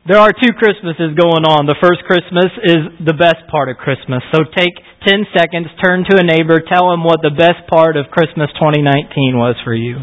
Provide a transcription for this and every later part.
There are two Christmases going on. The first Christmas is the best part of Christmas. So take 10 seconds, turn to a neighbor, tell them what the best part of Christmas 2019 was for you.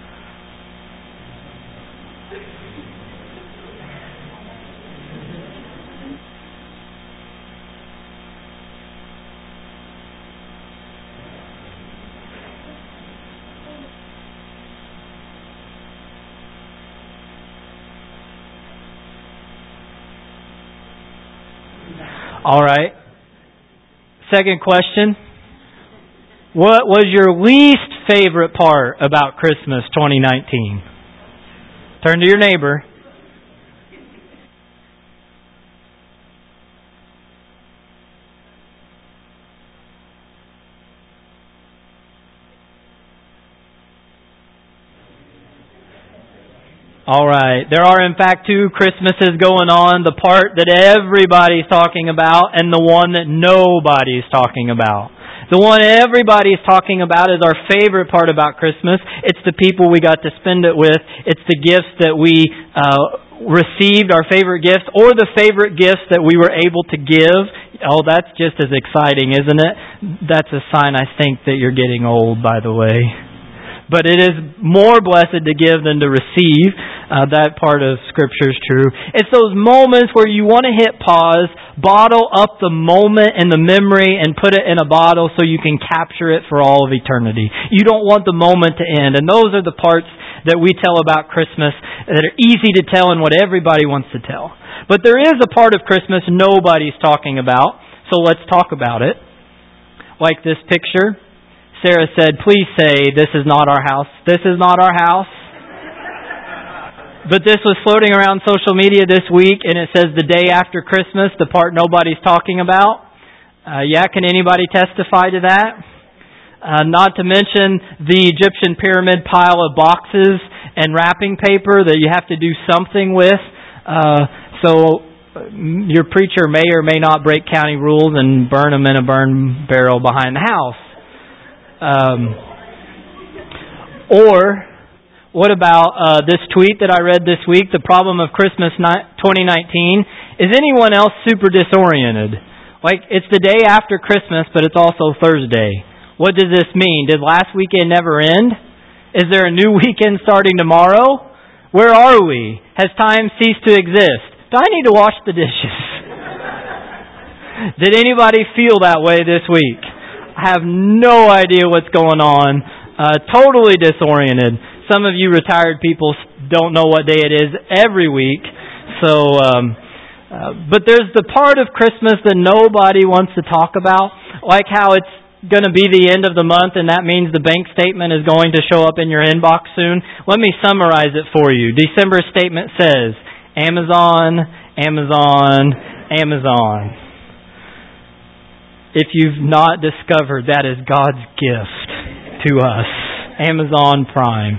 All right. Second question. What was your least favorite part about Christmas 2019? Turn to your neighbor. All right. There are, in fact, two Christmases going on. The part that everybody's talking about and the one that nobody's talking about. The one everybody's talking about is our favorite part about Christmas. It's the people we got to spend it with. It's the gifts that we received, our favorite gifts, or the favorite gifts that we were able to give. Oh, that's just as exciting, isn't it? That's a sign, I think, that you're getting old, by the way. But it is more blessed to give than to receive. That part of Scripture is true. It's those moments where you want to hit pause, bottle up the moment and the memory and put it in a bottle so you can capture it for all of eternity. You don't want the moment to end. And those are the parts that we tell about Christmas that are easy to tell and what everybody wants to tell. But there is a part of Christmas nobody's talking about, so let's talk about it. Like this picture. Sarah said, please say, this is not our house. This is not our house. But this was floating around social media this week, and it says the day after Christmas, the part nobody's talking about. Can anybody testify to that? Not to mention the Egyptian pyramid pile of boxes and wrapping paper that you have to do something with. So your preacher may or may not break county rules and burn them in a burn barrel behind the house. Or what about this tweet that I read this week? The problem of Christmas 2019. Is anyone else super disoriented? Like, it's the day after Christmas, but it's also Thursday. What does this mean? Did last weekend never end? Is there a new weekend starting tomorrow? Where are we? Has time ceased to exist? Do I need to wash the dishes? Did anybody feel that way this week? I have no idea what's going on. Totally disoriented. Some of you retired people don't know what day it is every week. So, but there's the part of Christmas that nobody wants to talk about, like how it's going to be the end of the month and that means the bank statement is going to show up in your inbox soon. Let me summarize it for you. December statement says, Amazon, Amazon, Amazon. If you've not discovered, that is God's gift to us. Amazon Prime.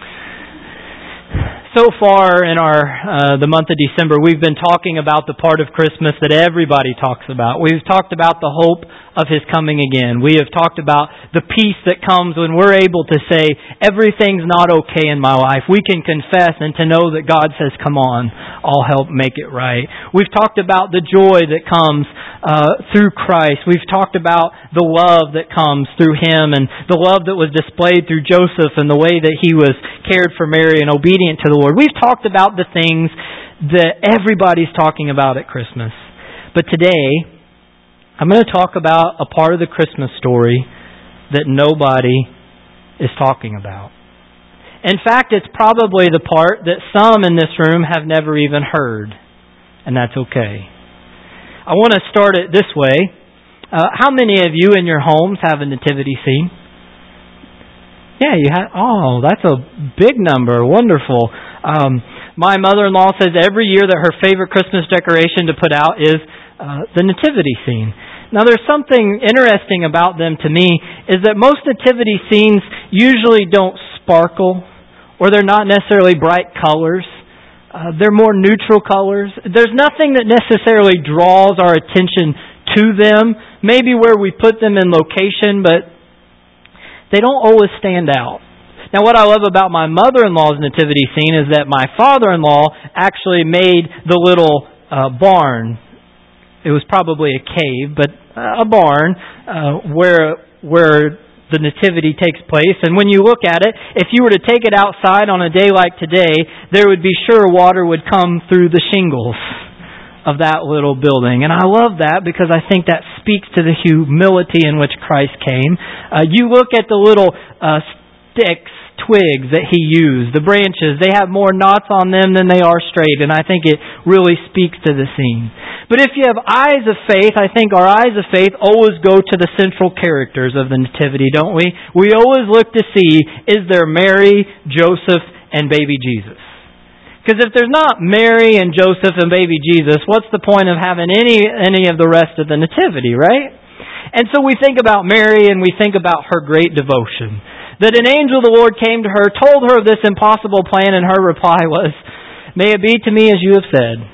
So far in the month of December, we've been talking about the part of Christmas that everybody talks about. We've talked about the hope of His coming again. We have talked about the peace that comes when we're able to say, everything's not okay in my life. We can confess and to know that God says, come on, I'll help make it right. We've talked about the joy that comes through Christ. We've talked about the love that comes through Him and the love that was displayed through Joseph and the way that he was cared for Mary and obedient to the Lord. We've talked about the things that everybody's talking about at Christmas. But today, I'm going to talk about a part of the Christmas story that nobody is talking about. In fact, it's probably the part that some in this room have never even heard. And that's okay. I want to start it this way. How many of you in your homes have a nativity scene? Yeah, you have. Oh, that's a big number. Wonderful. My mother-in-law says every year that her favorite Christmas decoration to put out is the nativity scene. Now, there's something interesting about them to me is that most nativity scenes usually don't sparkle or they're not necessarily bright colors. They're more neutral colors. There's nothing that necessarily draws our attention to them. Maybe where we put them in location, but they don't always stand out. Now, what I love about my mother-in-law's nativity scene is that my father-in-law actually made the little barn. It was probably a cave, but a barn where the nativity takes place. And when you look at it, if you were to take it outside on a day like today, there would be sure water would come through the shingles of that little building. And I love that because I think that speaks to the humility in which Christ came. You look at the little sticks, twigs that He used, the branches, they have more knots on them than they are straight, and I think it really speaks to the scene. But if you have eyes of faith, I think our eyes of faith always go to the central characters of the Nativity, don't we? We always look to see, is there Mary, Joseph, and baby Jesus? Because if there's not Mary and Joseph and baby Jesus, what's the point of having any of the rest of the Nativity, right? And so we think about Mary and we think about her great devotion. That an angel of the Lord came to her, told her of this impossible plan, and her reply was, "May it be to me as you have said."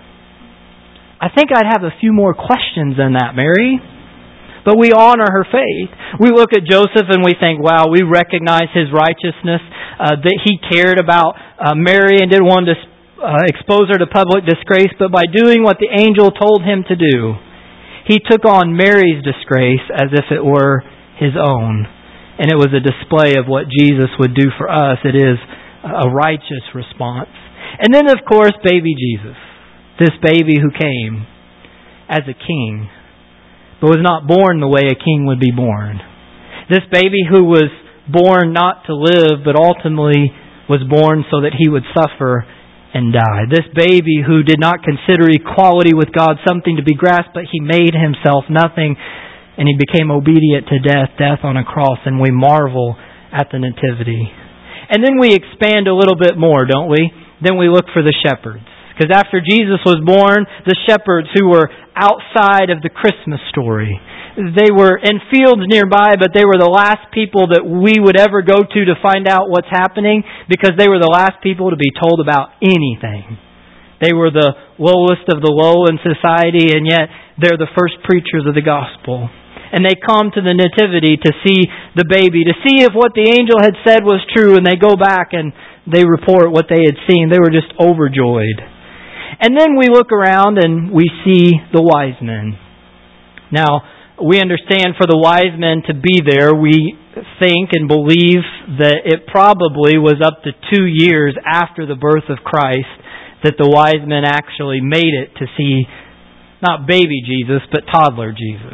I think I'd have a few more questions than that, Mary. But we honor her faith. We look at Joseph and we think, wow, we recognize his righteousness, that he cared about Mary and didn't want to expose her to public disgrace, but by doing what the angel told him to do, he took on Mary's disgrace as if it were his own. And it was a display of what Jesus would do for us. It is a righteous response. And then, of course, baby Jesus. This baby who came as a king, but was not born the way a king would be born. This baby who was born not to live, but ultimately was born so that he would suffer and die. This baby who did not consider equality with God something to be grasped, but he made himself nothing, and he became obedient to death on a cross, and we marvel at the nativity. And then we expand a little bit more, don't we? Then we look for the shepherds. Because after Jesus was born, the shepherds who were outside of the Christmas story, they were in fields nearby, but they were the last people that we would ever go to find out what's happening, because they were the last people to be told about anything. They were the lowest of the low in society, and yet they're the first preachers of the gospel. And they come to the nativity to see the baby, to see if what the angel had said was true, and they go back and they report what they had seen. They were just overjoyed. And then we look around and we see the wise men. Now, we understand for the wise men to be there, we think and believe that it probably was up to 2 years after the birth of Christ that the wise men actually made it to see not baby Jesus, but toddler Jesus.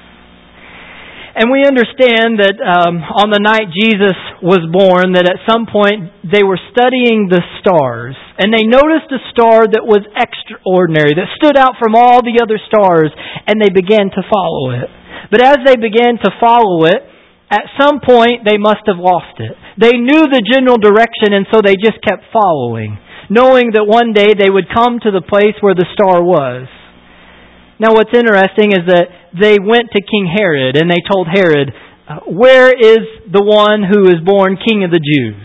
And we understand that on the night Jesus was born, that at some point they were studying the stars. And they noticed a star that was extraordinary, that stood out from all the other stars, and they began to follow it. But as they began to follow it, at some point they must have lost it. They knew the general direction, and so they just kept following, knowing that one day they would come to the place where the star was. Now what's interesting is that they went to King Herod and they told Herod, "Where is the one who is born King of the Jews?"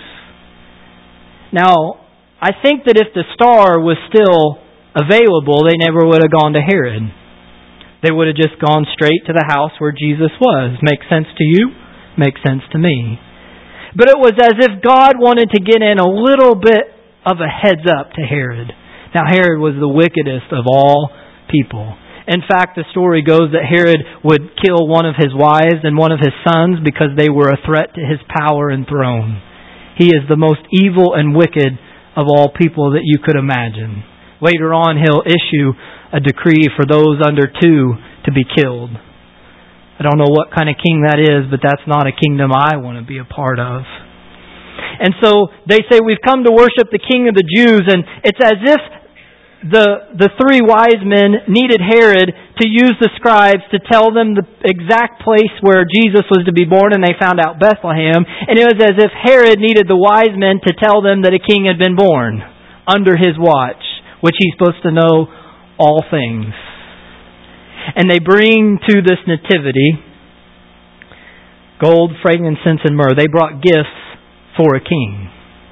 Now, I think that if the star was still available, they never would have gone to Herod. They would have just gone straight to the house where Jesus was. Makes sense to you? Makes sense to me. But it was as if God wanted to get in a little bit of a heads up to Herod. Now, Herod was the wickedest of all people. In fact, the story goes that Herod would kill one of his wives and one of his sons because they were a threat to his power and throne. He is the most evil and wicked of all people that you could imagine. Later on, he'll issue a decree for those under 2 to be killed. I don't know what kind of king that is, but that's not a kingdom I want to be a part of. And so they say, "We've come to worship the King of the Jews," and it's as if the 3 wise men needed Herod to use the scribes to tell them the exact place where Jesus was to be born, and they found out Bethlehem. And it was as if Herod needed the wise men to tell them that a king had been born under his watch, which he's supposed to know all things. And they bring to this nativity gold, frankincense, and myrrh. They brought gifts for a king.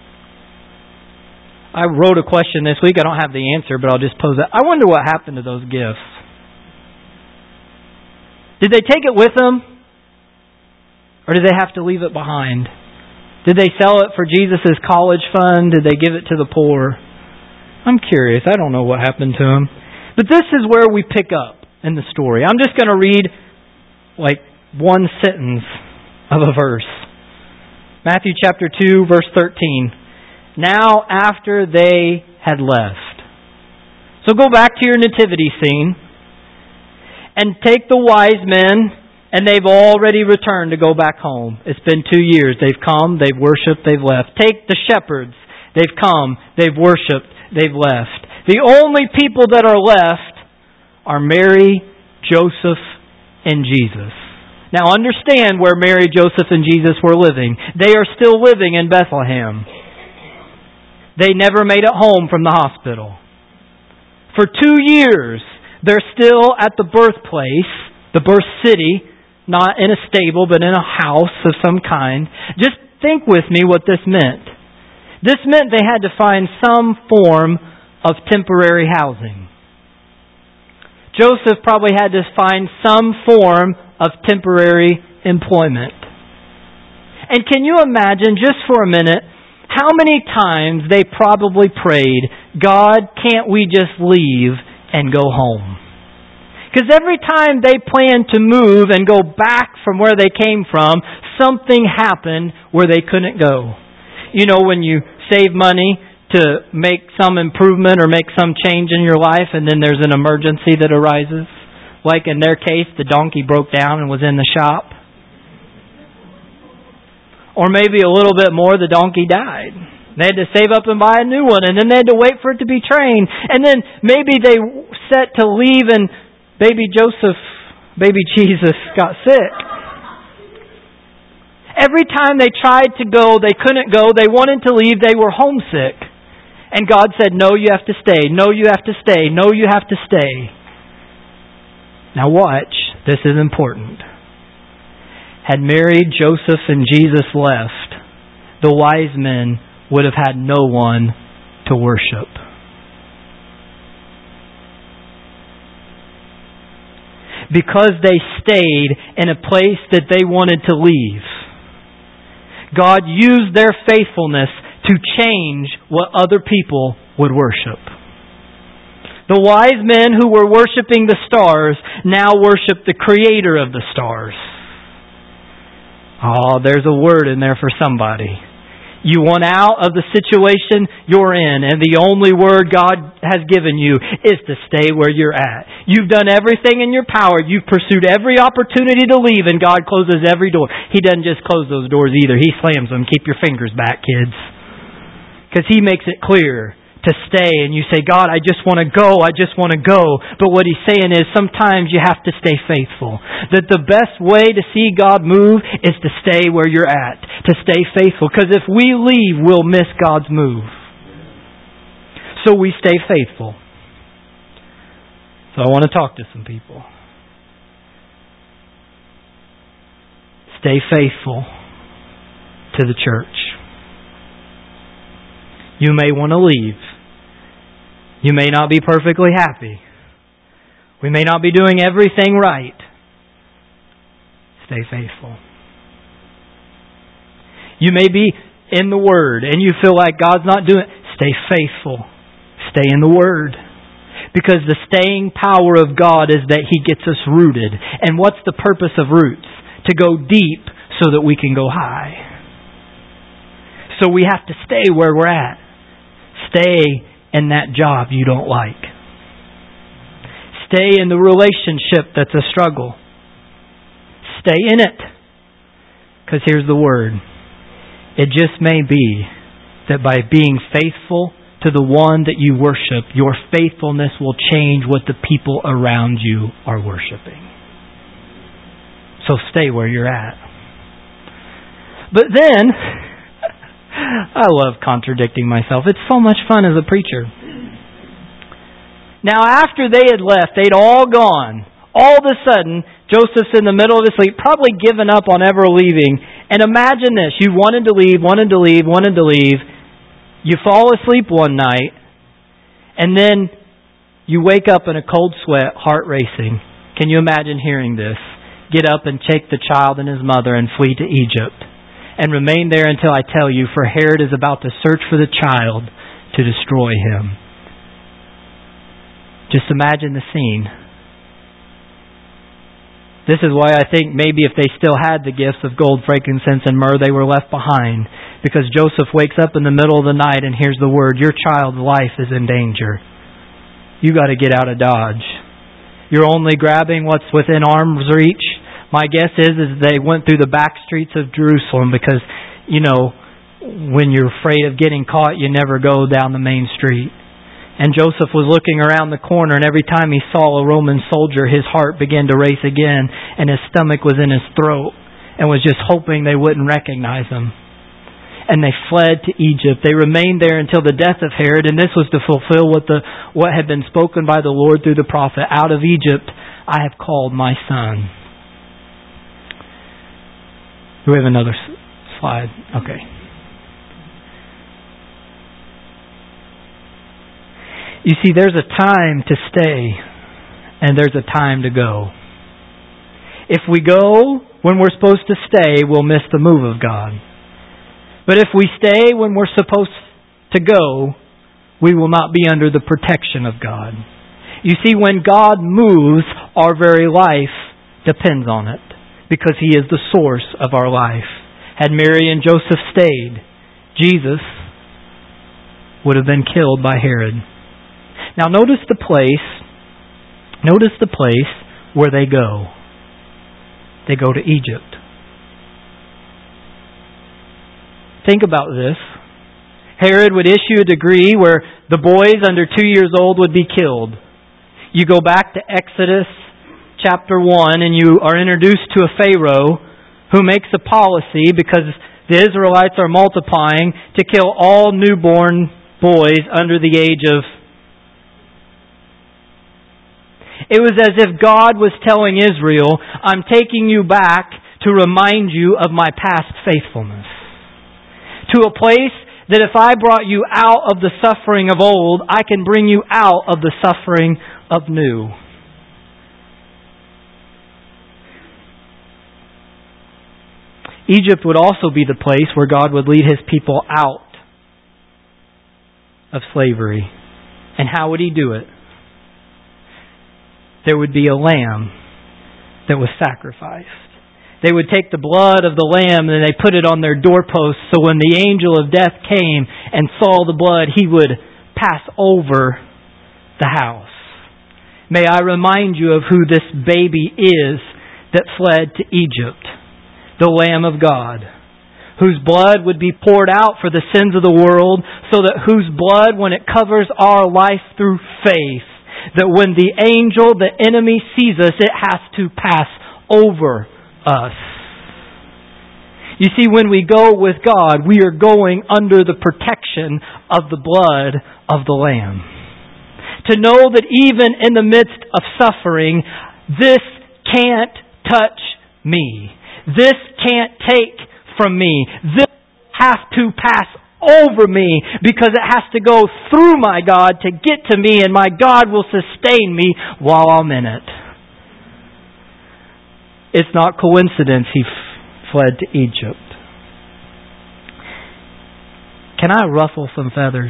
I wrote a question this week. I don't have the answer, but I'll just pose it. I wonder what happened to those gifts. Did they take it with them? Or did they have to leave it behind? Did they sell it for Jesus' college fund? Did they give it to the poor? I'm curious. I don't know what happened to them. But this is where we pick up in the story. I'm just going to read like one sentence of a verse. Matthew chapter 2, verse 13. Now after they had left. So go back to your nativity scene and take the wise men, and they've already returned to go back home. It's been 2 years. They've come, they've worshipped, they've left. Take the shepherds. They've come, they've worshipped, they've left. The only people that are left are Mary, Joseph, and Jesus. Now understand where Mary, Joseph, and Jesus were living. They are still living in Bethlehem. They never made it home from the hospital. For 2 years, they're still at the birthplace, the birth city, not in a stable, but in a house of some kind. Just think with me what this meant. This meant they had to find some form of temporary housing. Joseph probably had to find some form of temporary employment. And can you imagine, just for a minute, how many times they probably prayed, God, can't we just leave and go home? Because every time they planned to move and go back from where they came from, something happened where they couldn't go. You know, when you save money to make some improvement or make some change in your life, and then there's an emergency that arises. Like in their case, the donkey broke down and was in the shop. Or maybe a little bit more, the donkey died. They had to save up and buy a new one, and then they had to wait for it to be trained. And then maybe they set to leave and baby Jesus got sick. Every time they tried to go, they couldn't go. They wanted to leave. They were homesick. And God said, no, you have to stay. No, you have to stay. No, you have to stay. Now watch. This is important. Had Mary, Joseph, and Jesus left, the wise men would have had no one to worship. Because they stayed in a place that they wanted to leave, God used their faithfulness to change what other people would worship. The wise men who were worshiping the stars now worship the Creator of the stars. Oh, there's a word in there for somebody. You want out of the situation you're in, and the only word God has given you is to stay where you're at. You've done everything in your power. You've pursued every opportunity to leave, and God closes every door. He doesn't just close those doors either. He slams them. Keep your fingers back, kids. Because He makes it clear to stay, and you say, God, I just want to go. I just want to go. But what He's saying is sometimes you have to stay faithful. That the best way to see God move is to stay where you're at. To stay faithful. Because if we leave, we'll miss God's move. So we stay faithful. So I want to talk to some people. Stay faithful to the church. You may want to leave. You may not be perfectly happy. We may not be doing everything right. Stay faithful. You may be in the Word and you feel like God's not doing it. Stay faithful. Stay in the Word. Because the staying power of God is that He gets us rooted. And what's the purpose of roots? To go deep so that we can go high. So we have to stay where we're at. Stay in that job you don't like. Stay in the relationship that's a struggle. Stay in it. Because here's the word. It just may be that by being faithful to the one that you worship, your faithfulness will change what the people around you are worshiping. So stay where you're at. But then, I love contradicting myself. It's so much fun as a preacher. Now, after they had left, they'd all gone. All of a sudden, Joseph's in the middle of his sleep, probably given up on ever leaving. And imagine this. You wanted to leave. You fall asleep one night, and then you wake up in a cold sweat, heart racing. Can you imagine hearing this? Get up and take the child and his mother and flee to Egypt. and remain there until I tell you, for Herod is about to search for the child to destroy him." Just imagine the scene. This is why I think maybe if they still had the gifts of gold, frankincense, and myrrh, they were left behind. Because Joseph wakes up in the middle of the night and hears the word, "Your child's life is in danger. You got to get out of Dodge. You're only grabbing what's within arm's reach." My guess is they went through the back streets of Jerusalem because, when you're afraid of getting caught, you never go down the main street. And Joseph was looking around the corner, and every time he saw a Roman soldier, his heart began to race again, and his stomach was in his throat, and was just hoping they wouldn't recognize him. And they fled to Egypt. They remained there until the death of Herod, and this was to fulfill what had been spoken by the Lord through the prophet. "Out of Egypt I have called my son." Do we have another slide? Okay. You see, there's a time to stay, and there's a time to go. If we go when we're supposed to stay, we'll miss the move of God. But if we stay when we're supposed to go, we will not be under the protection of God. You see, when God moves, our very life depends on it, because He is the source of our life. Had Mary and Joseph stayed, Jesus would have been killed by Herod. Now notice the place where they go. They go to Egypt. Think about this. Herod would issue a decree where the boys under 2 years old would be killed. You go back to Exodus chapter 1 and you are introduced to a Pharaoh who makes a policy, because the Israelites are multiplying, to kill all newborn boys under the age of... It was as if God was telling Israel, "I'm taking you back to remind you of my past faithfulness. To a place that if I brought you out of the suffering of old, I can bring you out of the suffering of new." Egypt would also be the place where God would lead His people out of slavery. And how would He do it? There would be a lamb that was sacrificed. They would take the blood of the lamb and they put it on their doorposts, so when the angel of death came and saw the blood, he would pass over the house. May I remind you of who this baby is that fled to Egypt. The Lamb of God, whose blood would be poured out for the sins of the world, so that whose blood, when it covers our life through faith, that when the angel, the enemy, sees us, it has to pass over us. You see, when we go with God, we are going under the protection of the blood of the Lamb. To know that even in the midst of suffering, this can't touch me. This can't take from me. This has to pass over me, because it has to go through my God to get to me, and my God will sustain me while I'm in it. It's not coincidence He fled to Egypt. Can I ruffle some feathers?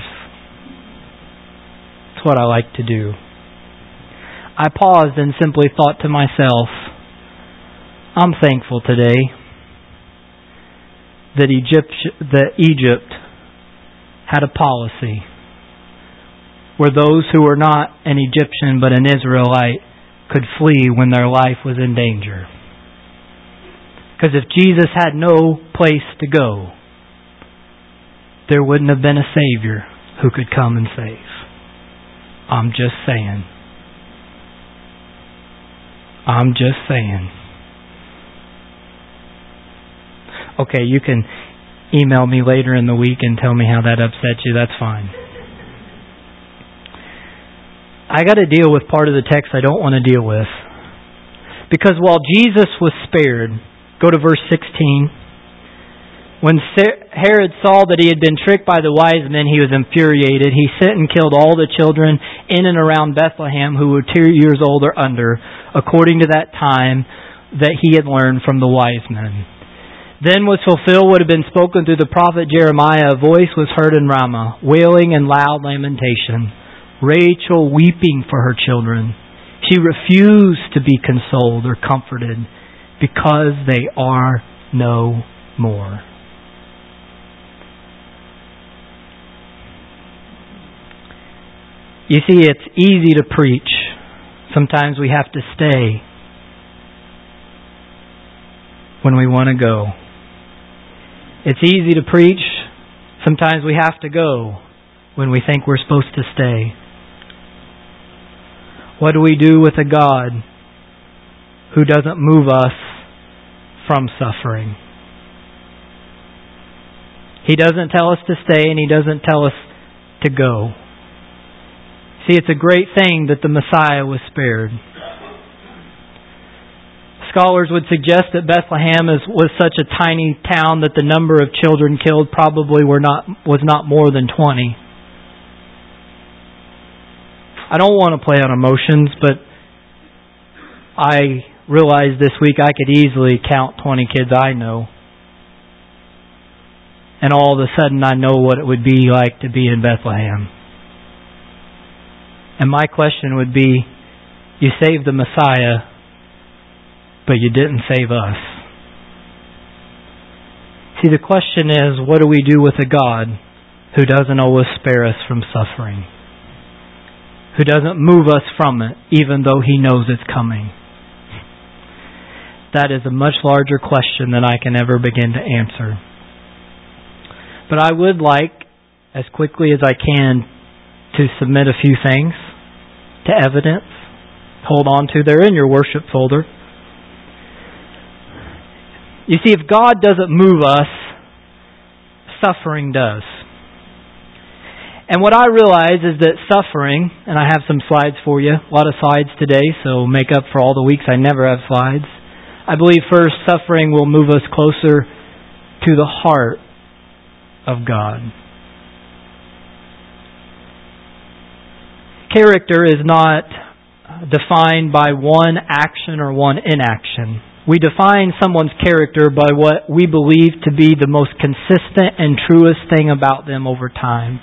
It's what I like to do. I paused and simply thought to myself, I'm thankful today that Egypt had a policy where those who were not an Egyptian but an Israelite could flee when their life was in danger. Because if Jesus had no place to go, there wouldn't have been a Savior who could come and save. I'm just saying. I'm just saying. Okay, you can email me later in the week and tell me how that upset you. That's fine. I got to deal with part of the text I don't want to deal with. Because while Jesus was spared, go to verse 16. When Herod saw that he had been tricked by the wise men, he was infuriated. He sent and killed all the children in and around Bethlehem who were 2 years old or under, according to that time that he had learned from the wise men. Then was fulfilled what had been spoken through the prophet Jeremiah. A voice was heard in Ramah, wailing and loud lamentation. Rachel weeping for her children. She refused to be consoled or comforted because they are no more. You see, it's easy to preach. Sometimes we have to stay when we want to go. It's easy to preach. Sometimes we have to go when we think we're supposed to stay. What do we do with a God who doesn't move us from suffering? He doesn't tell us to stay, and He doesn't tell us to go. See, it's a great thing that the Messiah was spared. Scholars would suggest that Bethlehem was such a tiny town that the number of children killed probably was not more than 20. I don't want to play on emotions, but I realized this week I could easily count 20 kids I know. And all of a sudden I know what it would be like to be in Bethlehem. And my question would be, you saved the Messiah, but you didn't save us. See, the question is, what do we do with a God who doesn't always spare us from suffering? Who doesn't move us from it, even though He knows it's coming? That is a much larger question than I can ever begin to answer. But I would like, as quickly as I can, to submit a few things to evidence. Hold on to. They're in your worship folder. You see, if God doesn't move us, suffering does. And what I realize is that suffering, and I have some slides for you, a lot of slides today, so make up for all the weeks I never have slides. I believe first, suffering will move us closer to the heart of God. Character is not defined by one action or one inaction. We define someone's character by what we believe to be the most consistent and truest thing about them over time.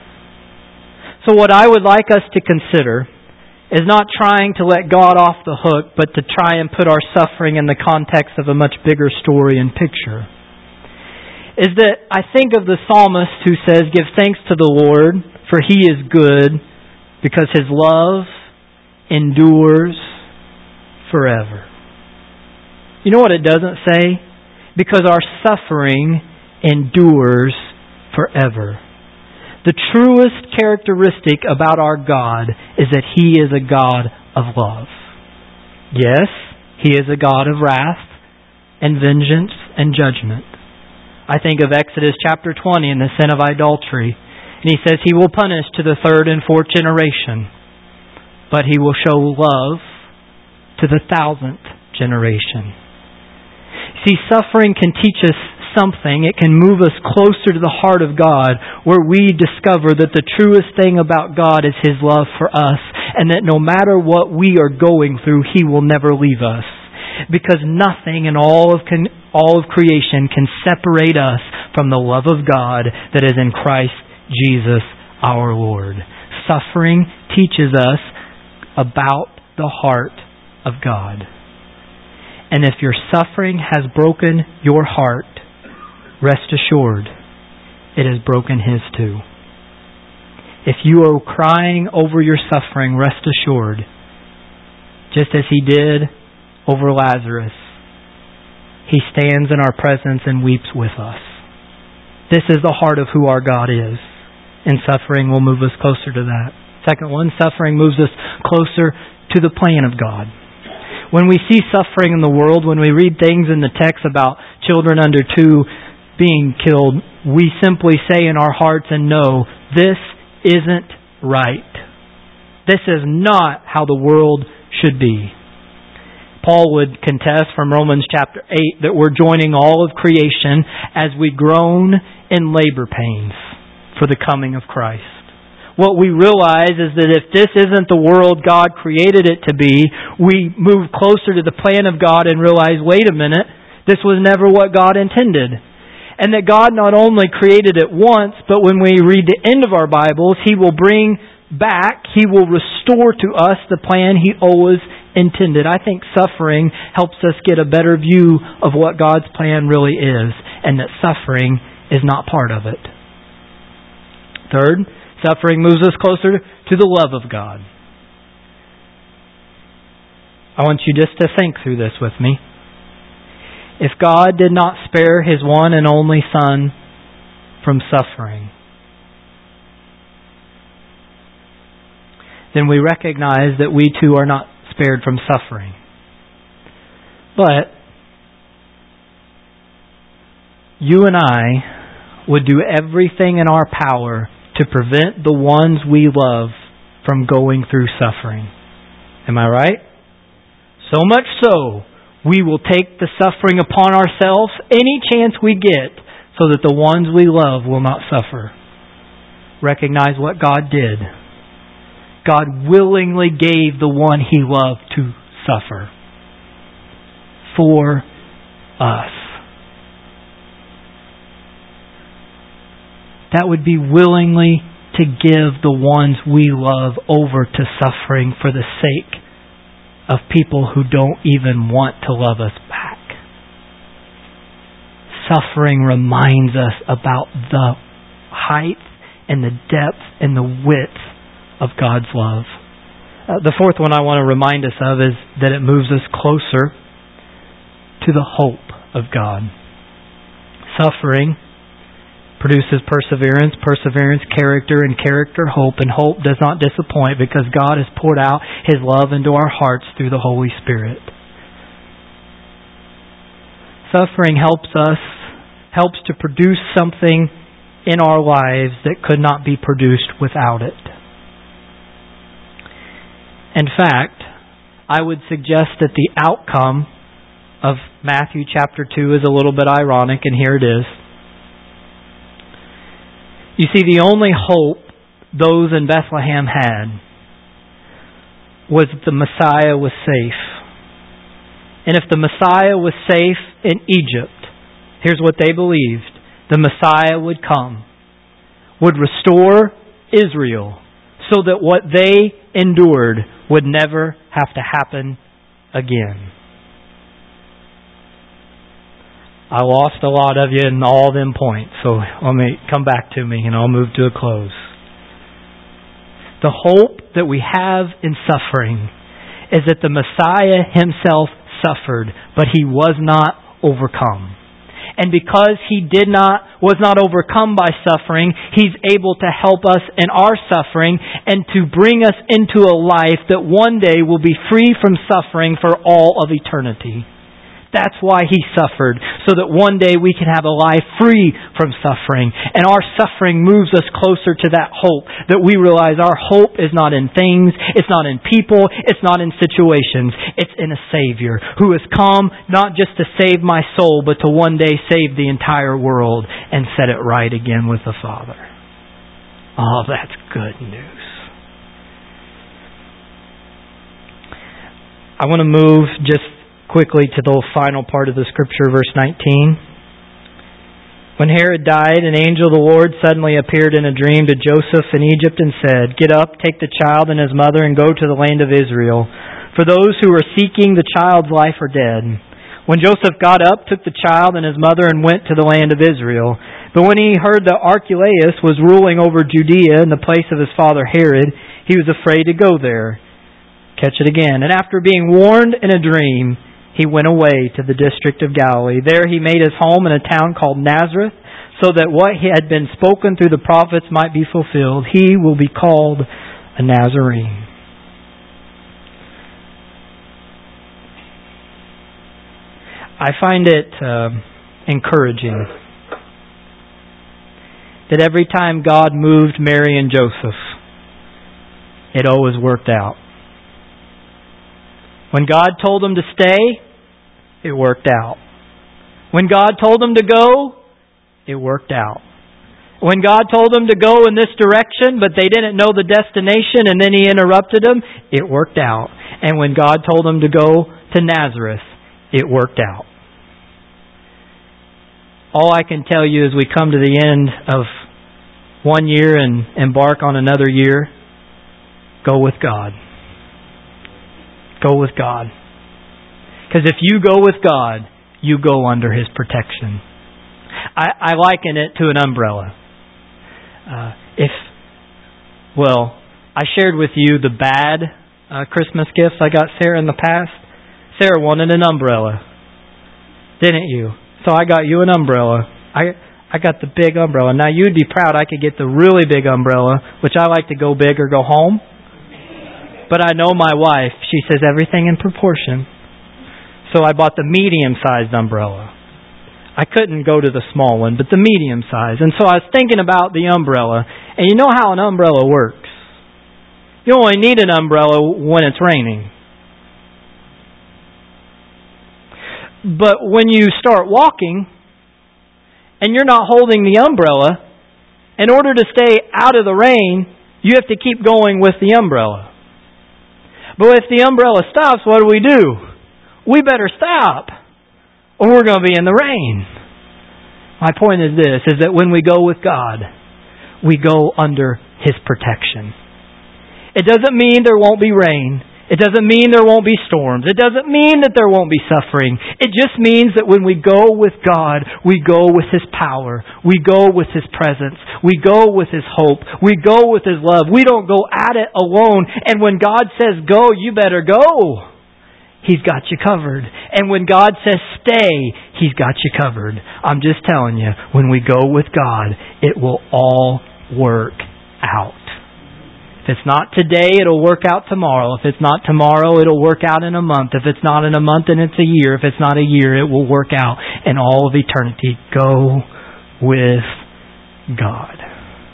So what I would like us to consider is not trying to let God off the hook, but to try and put our suffering in the context of a much bigger story and picture. Is that I think of the psalmist who says, "Give thanks to the Lord, for He is good, because His love endures forever." You know what it doesn't say? Because our suffering endures forever. The truest characteristic about our God is that He is a God of love. Yes, He is a God of wrath and vengeance and judgment. I think of Exodus chapter 20 and the sin of idolatry. And He says He will punish to the third and fourth generation, but He will show love to the 1,000th generation. See, suffering can teach us something. It can move us closer to the heart of God, where we discover that the truest thing about God is His love for us, and that no matter what we are going through, He will never leave us. Because nothing in all of creation can separate us from the love of God that is in Christ Jesus our Lord. Suffering teaches us about the heart of God. And if your suffering has broken your heart, rest assured, it has broken His too. If you are crying over your suffering, rest assured, just as He did over Lazarus, He stands in our presence and weeps with us. This is the heart of who our God is. And suffering will move us closer to that. Second one, suffering moves us closer to the plan of God. When we see suffering in the world, when we read things in the text about children under 2 being killed, we simply say in our hearts and know, this isn't right. This is not how the world should be. Paul would contest from Romans chapter 8 that we're joining all of creation as we groan in labor pains for the coming of Christ. What we realize is that if this isn't the world God created it to be, we move closer to the plan of God and realize, wait a minute, This was never what God intended. And that God not only created it once, but when we read the end of our Bibles, He will bring back, He will restore to us the plan He always intended. I think suffering helps us get a better view of what God's plan really is, and that suffering is not part of it. Third, suffering moves us closer to the love of God. I want you just to think through this with me. If God did not spare His one and only Son from suffering, then we recognize that we too are not spared from suffering. But you and I would do everything in our power to prevent the ones we love from going through suffering. Am I right? So much so, we will take the suffering upon ourselves any chance we get so that the ones we love will not suffer. Recognize what God did. God willingly gave the one He loved to suffer for us. That would be willingly to give the ones we love over to suffering for the sake of people who don't even want to love us back. Suffering reminds us about the height and the depth and the width of God's love. The fourth one I want to remind us of is that it moves us closer to the hope of God. Suffering produces perseverance, perseverance, character, and character, hope. And hope does not disappoint because God has poured out His love into our hearts through the Holy Spirit. Suffering helps to produce something in our lives that could not be produced without it. In fact, I would suggest that the outcome of Matthew chapter 2 is a little bit ironic, and here it is. You see, the only hope those in Bethlehem had was that the Messiah was safe. And if the Messiah was safe in Egypt, here's what they believed. The Messiah would come, would restore Israel, so that what they endured would never have to happen again. I lost a lot of you in all them points, so let me come back to me and I'll move to a close. The hope that we have in suffering is that the Messiah Himself suffered, but He was not overcome. And because He was not overcome by suffering, He's able to help us in our suffering and to bring us into a life that one day will be free from suffering for all of eternity. That's why He suffered, so that one day we can have a life free from suffering. And our suffering moves us closer to that hope, that we realize our hope is not in things, it's not in people, it's not in situations. It's in a Savior who has come not just to save my soul, but to one day save the entire world and set it right again with the Father. Oh, that's good news. I want to move just quickly to the final part of the scripture, verse 19. When Herod died, an angel of the Lord suddenly appeared in a dream to Joseph in Egypt and said, "Get up, take the child and his mother and go to the land of Israel, for those who are seeking the child's life are dead." When Joseph got up, took the child and his mother and went to the land of Israel. But when he heard that Archelaus was ruling over Judea in the place of his father Herod, he was afraid to go there. Catch it again. And after being warned in a dream, he went away to the district of Galilee. There he made his home in a town called Nazareth, so that what had been spoken through the prophets might be fulfilled. He will be called a Nazarene. I find it encouraging that every time God moved Mary and Joseph, it always worked out. When God told them to stay, it worked out. When God told them to go, it worked out. When God told them to go in this direction, but they didn't know the destination and then He interrupted them, it worked out. And when God told them to go to Nazareth, it worked out. all I can tell you as we come to the end of one year and embark on another year, go with God. Go with God. Because if you go with God, you go under His protection. I liken it to an umbrella. I shared with you the bad Christmas gifts I got Sarah in the past. Sarah wanted an umbrella, didn't you? So I got you an umbrella. I got the big umbrella. Now you'd be proud I could get the really big umbrella, which I like to go big or go home. But I know my wife, she says everything in proportion. So I bought the medium-sized umbrella. I couldn't go to the small one, but the medium size. And so I was thinking about the umbrella. And you know how an umbrella works. You only need an umbrella when it's raining. But when you start walking and you're not holding the umbrella, in order to stay out of the rain, you have to keep going with the umbrella. But if the umbrella stops, what do? We better stop, or we're going to be in the rain. My point is this, is that when we go with God, we go under His protection. It doesn't mean there won't be rain. It doesn't mean there won't be storms. It doesn't mean that there won't be suffering. It just means that when we go with God, we go with His power. We go with His presence. We go with His hope. We go with His love. We don't go at it alone. And when God says go, you better go. He's got you covered. And when God says stay, He's got you covered. I'm just telling you, when we go with God, it will all work out. If it's not today, it'll work out tomorrow. If it's not tomorrow, it'll work out in a month. If it's not in a month, then it's a year. If it's not a year, it will work out in all of eternity. Go with God.